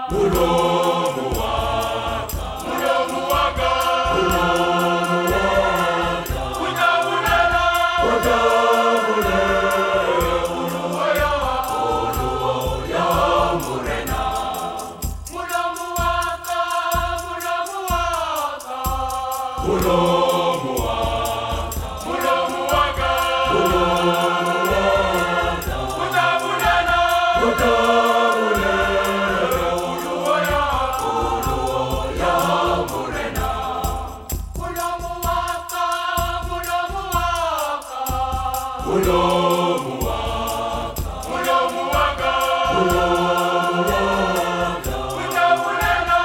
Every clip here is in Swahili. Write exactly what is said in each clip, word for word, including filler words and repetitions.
mulomo waka, mulomo waka, mulomo waka, utabulela, utabulela, uluoya, uluoya murena, mulomo waka, mulomo waka, mulomo waka, mulomo waka, mulomo waka, utabulela, utabulela. Mulomo waka, mulomo waka, mulomo waka, utabulela,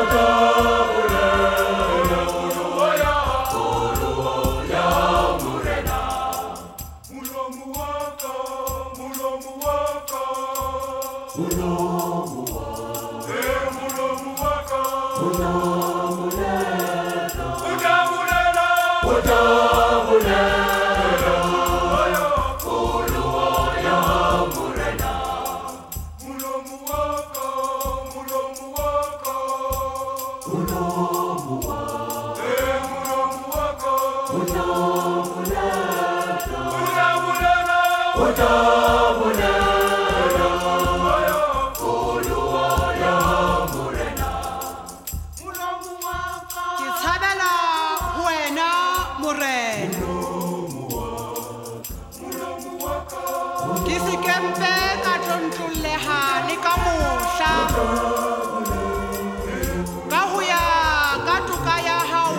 utabulela, uluoya, uluoya murena. Mulomo waka, mulomo waka, mulomo waka, eh mulomo waka, utabulela, utabulela, utabulela. Ke tshabela wena morena, ke sekempe ka tlontlolleha le ka mohla ka ho ya ka toka ya hao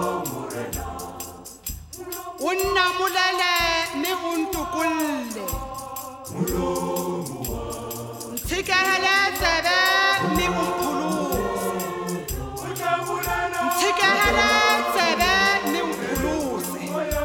o nna molele mme o ntokolle ntshikehele tsebe mme o mphulose ntshikehele tsebe mme o mphulose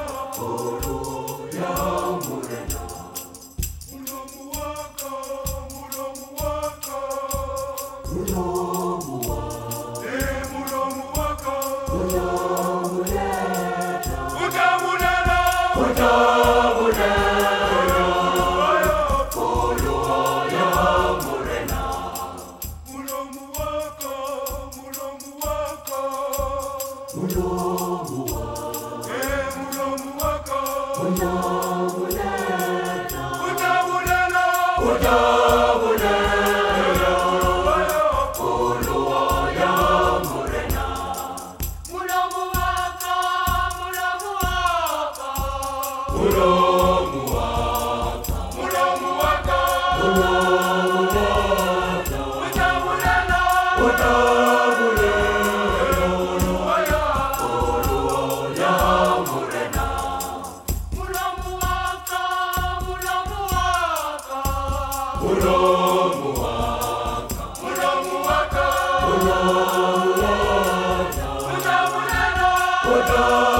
Mulomo waka, mulomo waka, mulomo waka, utabulela, utabulela, uluoya, uluoya murena. Mulomo waka, mulomo waka, mulomo waka, mulomo waka, mulomo waka, utabulela, utabulela.